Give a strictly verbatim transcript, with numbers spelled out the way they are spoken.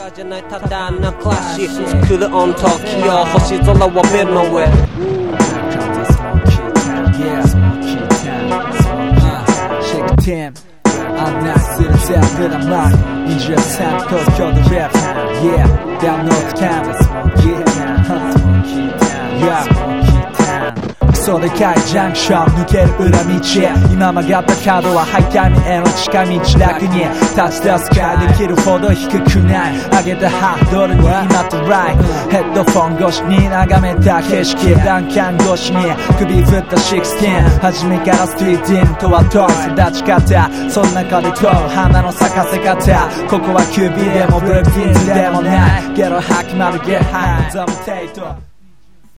じゃないただのクラッシュ来る音と気を星空を見るの上 I'm not sitting there with a mic In Japan, Tokyo, the rap Yeah, down North Town Yeah, yeah それかいジャンクション抜ける裏道へ今曲がった角はハイタイムへの近道楽に立ち出すかできるほど低くない上げたハードルに今トライヘッドフォン越しに眺めた景色欄干越しに首振ったじゅうろく初めからストリーティンとは遠い育ち方その中で問う花の咲かせ方ここはキュービーでもブルーピンズでもないゲロ吐きまるゲハイザムテイト